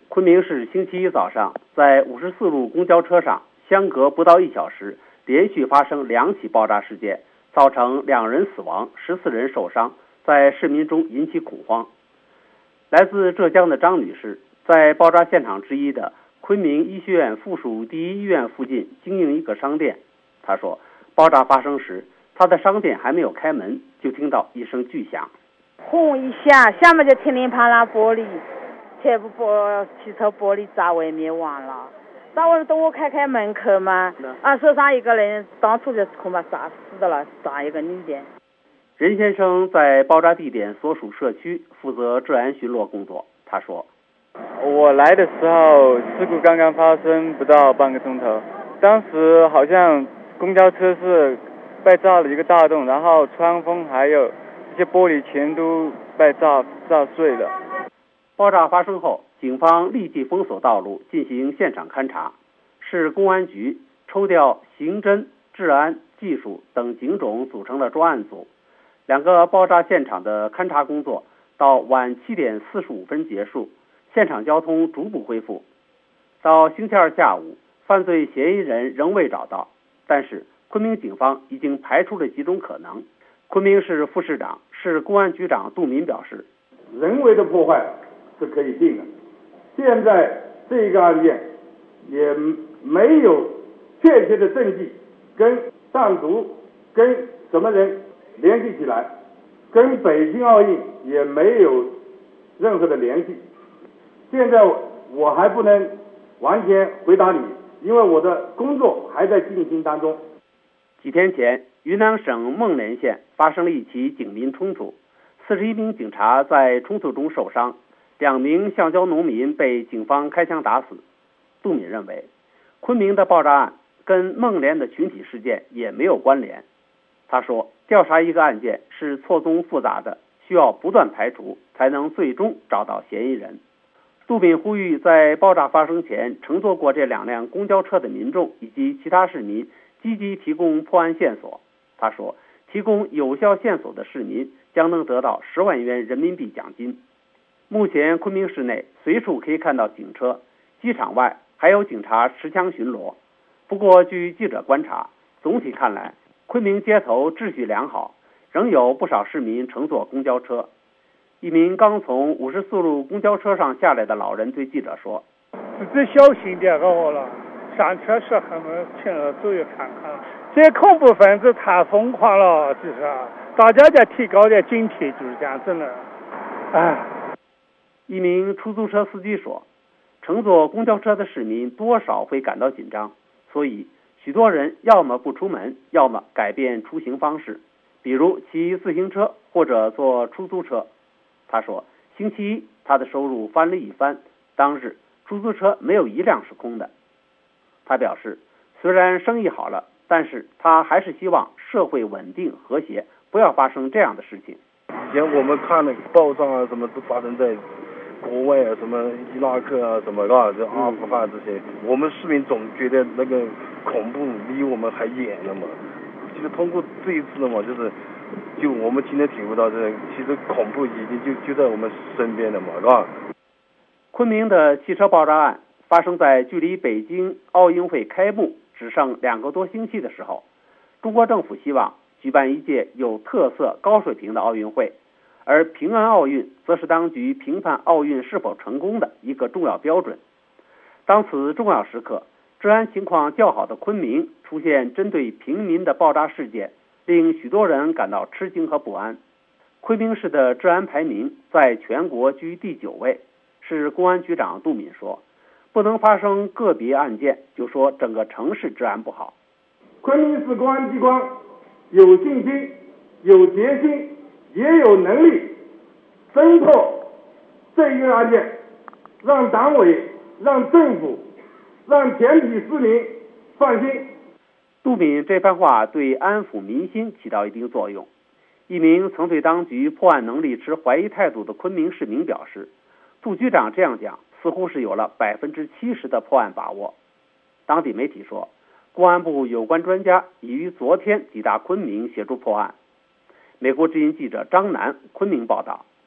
昆明市星期一早上在54路公交车上，相隔不到1小时，连续发生2起爆炸事件，造成2人死亡，14人受伤，在市民中引起恐慌。来自浙江的张女士在爆炸现场之一的昆明医学院附属第一医院附近经营一个商店。她说，爆炸发生时，她的商店还没有开门，就听到一声巨响， 轰一下，下面就噼里啪啦玻璃，全部汽车玻璃砸外面完了。在我等我开门口嘛，手上一个人当初就恐怕炸死的了，炸一个女的。 任先生在爆炸地点所属社区负责治安巡逻工作。他说， 我来的时候事故刚刚发生不到半个钟头，当时好像公交车是被炸了一个大洞，然后窗风还有这些玻璃全都被炸碎了。 爆炸发生后，警方立即封锁道路进行现场勘查，市公安局抽调刑侦、治安、技术等警种组成了专案组。2个爆炸现场的勘查工作到晚7点45分结束，现场交通逐步恢复。到星期二下午，犯罪嫌疑人仍未找到，但是昆明警方已经排除了几种可能。昆明市副市长、市公安局长杜敏表示， 人为的破坏是可以定的，现在这个案件也没有确切的证据跟上毒跟什么人联系起来，跟北京奥运也没有任何的联系。现在我还不能完全回答你，因为我的工作还在进行当中。 几天前，云南省孟连县发生了一起警民冲突，41名警察在冲突中受伤，2名橡胶农民被警方开枪打死。杜敏认为，昆明的爆炸案跟孟连的群体事件也没有关联。他说，调查一个案件是错综复杂的，需要不断排除，才能最终找到嫌疑人。杜敏呼吁在爆炸发生前乘坐过这2辆公交车的民众以及其他市民积极提供破案线索。他说，提供有效线索的市民将能得到10万元人民币奖金。目前昆明市内随处可以看到警车，机场外还有警察持枪巡逻。不过据记者观察，总体看来昆明街头秩序良好，仍有不少市民乘坐公交车。一名刚从54路公交车上下来的老人对记者说， 自己小心点好了，上车时还能亲自注意看看，这些恐怖分子太疯狂了，就是大家得提高点警惕，就是这样子的。 一名出租车司机说，乘坐公交车的市民多少会感到紧张，所以许多人要么不出门，要么改变出行方式，比如骑自行车或者坐出租车。他说，星期一他的收入翻了一番，当日出租车没有1辆是空的。他表示，虽然生意好了，但是他还是希望社会稳定和谐，不要发生这样的事情。 以前我们看那个报上啊，什么都发生在国外啊，什么伊拉克啊，什么这阿富汗这些，我们市民总觉得那个恐怖离我们还远了嘛。其实通过这一次的嘛，就我们今天体会到其实恐怖已经就在我们身边了嘛，是吧？ 昆明的汽车爆炸案发生在距离北京奥运会开幕只剩2个多星期的时候。中国政府希望举办一届有特色、高水平的奥运会，而平安奥运则是当局评判奥运是否成功的一个重要标准。当此重要时刻，治安情况较好的昆明出现针对平民的爆炸事件，令许多人感到吃惊和不安。昆明市的治安排名在全国居第9位。市公安局长杜敏说，不能发生个别案件就说整个城市治安不好。 昆明市公安机关有信心、有决心，也有能力侦破这一个案件，让党委、让政府、让全体市民放心。 杜敏这番话对安抚民心起到一定作用。一名曾对当局破案能力持怀疑态度的昆明市民表示，杜局长这样讲似乎是有了70%的破案把握。当地媒体说，公安部有关专家已于昨天抵达昆明协助破案。美国之音记者张楠昆明报道。